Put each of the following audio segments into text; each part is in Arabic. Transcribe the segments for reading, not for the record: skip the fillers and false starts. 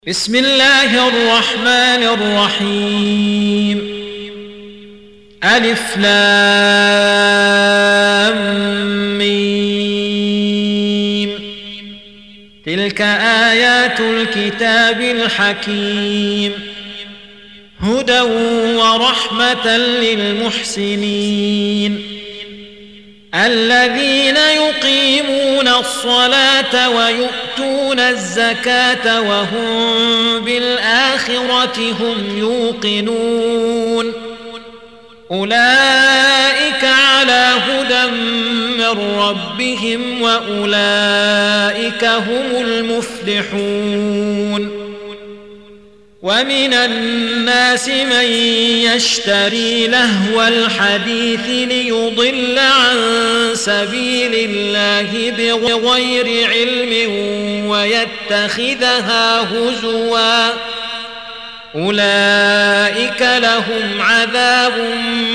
بسم الله الرحمن الرحيم. ألف لام ميم. تلك آيات الكتاب الحكيم، هدى ورحمة للمحسنين الذين يقيمون الصلاة ويؤتون الزكاة وهم بالآخرة هم يوقنون. أولئك على هدى من ربهم وأولئك هم المفلحون. ومن الناس من يشتري لهو الحديث ليضل عن سبيل الله بغير علم ويتخذها هزوا، أولئك لهم عذاب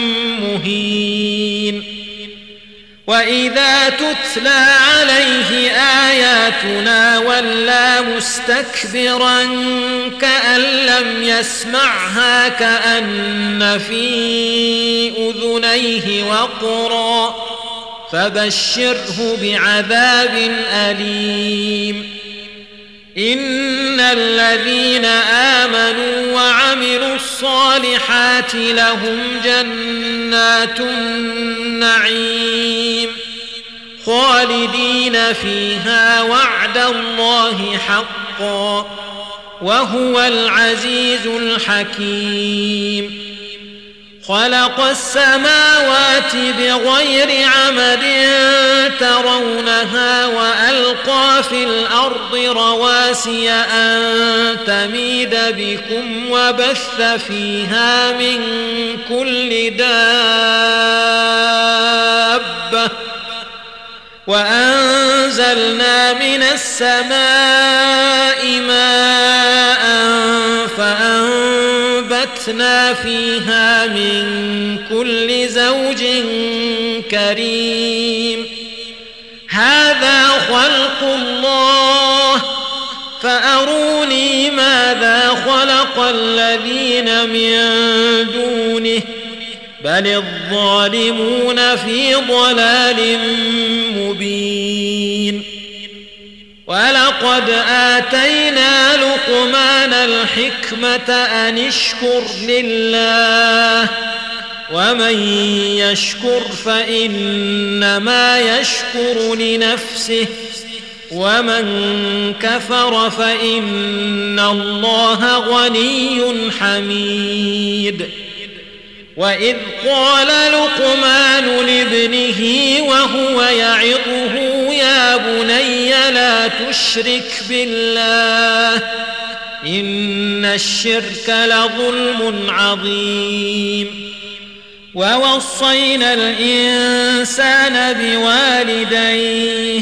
مهين. وإذا تتلى عليه آياتنا ولى مستكبرا كأن لم يسمعها كأن في أذنيه وقرا، فبشره بعذاب أليم. إن الذين آمنوا وعملوا الصالحات لهم جنات النعيم خالدين فيها وعد الله حقا، وهو العزيز الحكيم. خلق السماوات بغير عمد ترونها وألقى في الأرض رواسي أن تميد بكم وبث فيها من كل دابة، وأنزلنا من السماء ماء فأنبتنا فيها من كل زوج كريم. هذا خلق الله فأروني ماذا خلق الذين من دونه، بل الظالمون في ضلال مبين. ولقد آتينا لقمان الحكمة أن اشكر لله، ومن يشكر فإنما يشكر لنفسه، ومن كفر فإن الله غني حميد. وإذ قال لقمان لابنه وهو يعظه يا بني لا تشرك بالله إن الشرك لظلم عظيم. ووصينا الإنسان بوالديه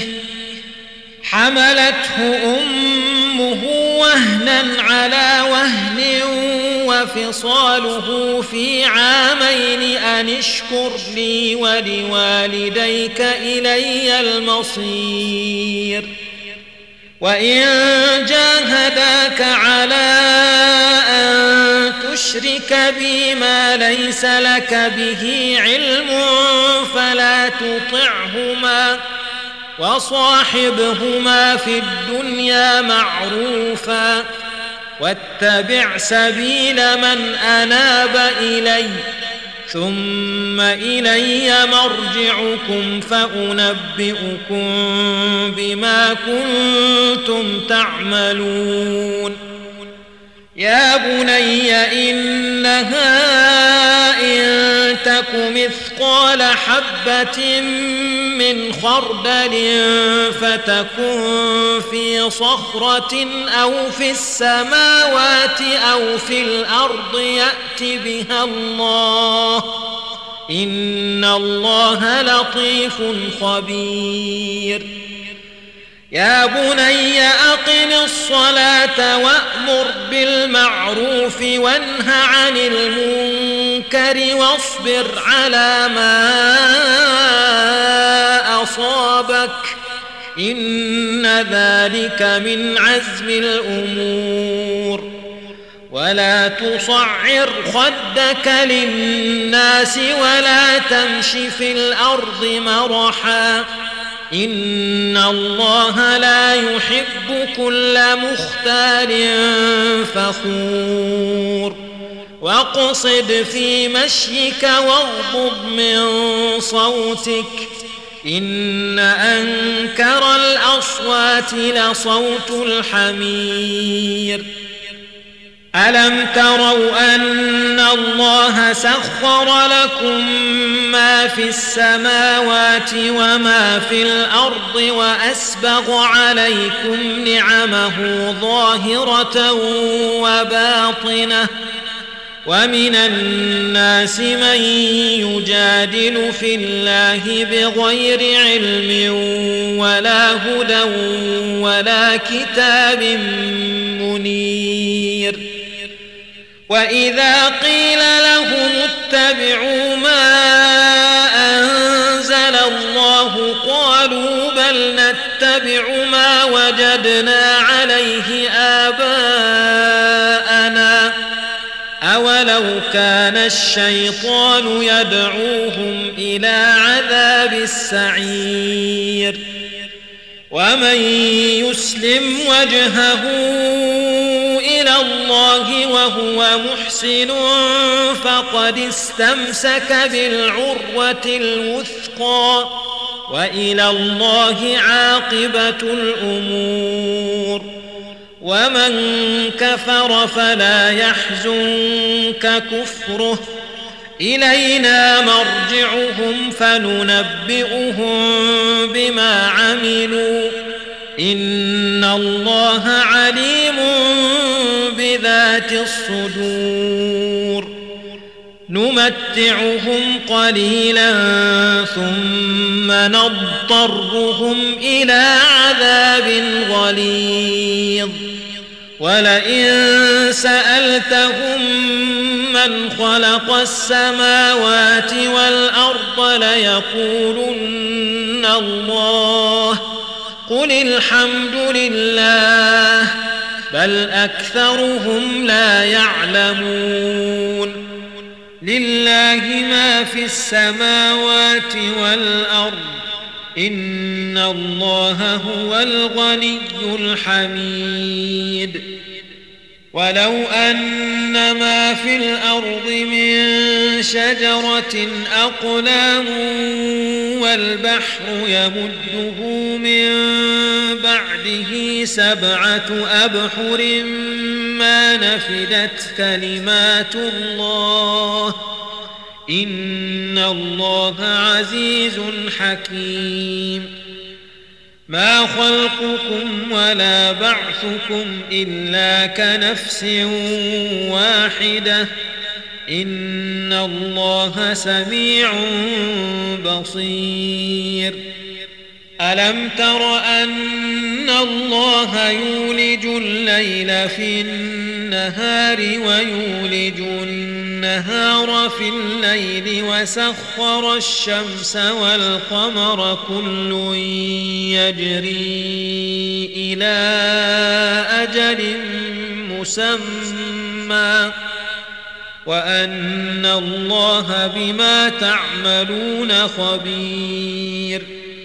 حملته أمه وهنا على وهن وفصاله في عامين أن اشكر لي ولوالديك إلي المصير. وإن جاهداك على أن تشرك بي ما ليس لك به علم فلا تطعهما، وصاحبهما في الدنيا معروفا، واتبع سبيل من أناب إلي، ثم إلي مرجعكم فأنبئكم بما كنتم تعملون. يا بني إنها إن تك مثقال حبة من خردل فتكن في صخرة أو في السماوات أو في الأرض يأت بها الله، إن الله لطيف خبير. يا بني أقم الصلاة وأمر بالمعروف وانه عن المنكر واصبر على ما أصابك إن ذلك من عزم الأمور ولا تصعر خدك للناس ولا تمش في الأرض مرحا إن الله لا يحب كل مختال فخور واقصد في مشيك واغضض من صوتك إن أنكر الأصوات لصوت الحمير ألم تروا أن الله سخر لكم ما في السماوات وما في الأرض وأسبغ عليكم نعمه ظاهرة وباطنة ومن الناس من يجادل في الله بغير علم ولا هدى ولا كتاب منير وإذا قيل لهم اتبعوا ما أنزل الله قالوا بل نتبع ما وجدنا عليه آباءنا أولو كان الشيطان يدعوهم إلى عذاب السعير ومن يسلم وجهه إلى الله وهو محسن فقد استمسك بالعروة الوثقى وإلى الله عاقبة الأمور ومن كفر فلا يحزنك كفره إلينا مرجعهم فننبئهم بما عملوا إن الله عليم بذات الصدور نمتعهم قليلا ثم نضطرهم إلى عذاب غليظ ولئن سألتهم من خلق السماوات والأرض ليقولن الله قل الحمد لله بل أكثرهم لا يعلمون لله ما في السماوات والأرض إن الله هو الغني الحميد ولو أن ما في الأرض من شجرة أقلام والبحر يمده من بعده 7 أبحر ما نفدت كلمات الله إن الله عزيز حكيم ما خلقكم ولا بعثكم إلا كنفس واحدة إن الله سميع بصير ألم تر أن الله يولج الليل في النهار ويولج النهار في الليل وسخر الشمس والقمر كل يجري إلى أجل مسمى وأن الله بما تعملون خبير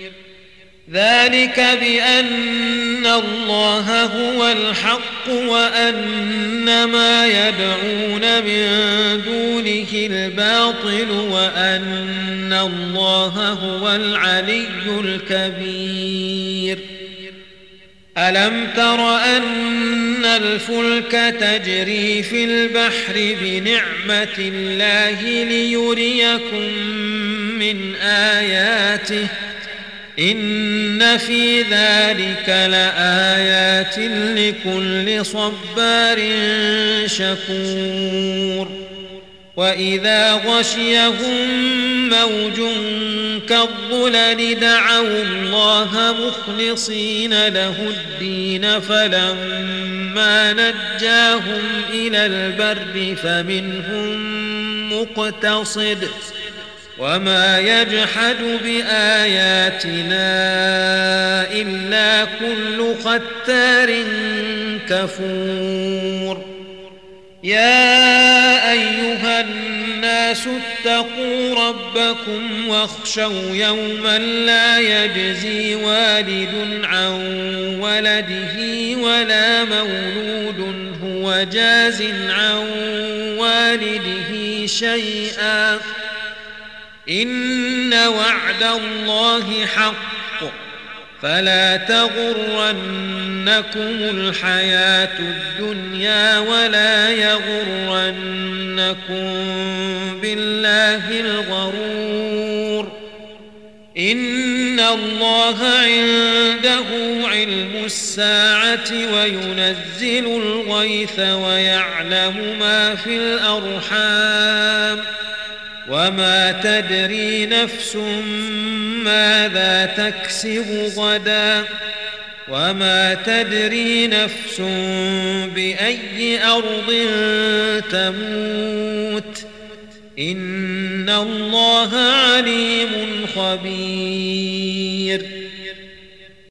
ذلك بأن الله هو الحق وأن ما يدعون من دونه الباطل وأن الله هو العلي الكبير ألم تر أن الفلك تجري في البحر بنعمة الله ليريكم من آياته إن في ذلك لآيات لكل صبار شكور وإذا غشيهم موج كالظلل دعوا الله مخلصين له الدين فلما نجاهم إلى البر فمنهم مقتصد وما يجحد بآياتنا إلا كل ختار كفور يا أيها الناس اتقوا ربكم واخشوا يوما لا يجزي والد عن ولده ولا مولود هو جاز عن والده شيئا إن وعد الله حق فلا تغرنكم الحياة الدنيا ولا يغرنكم بالله الغرور إن الله عنده علم الساعة وينزل الغيث ويعلم ما في الأرحام وما تدري نفس ماذا تكسب غدا وما تدري نفس بأي أرض تموت إن الله عليم خبير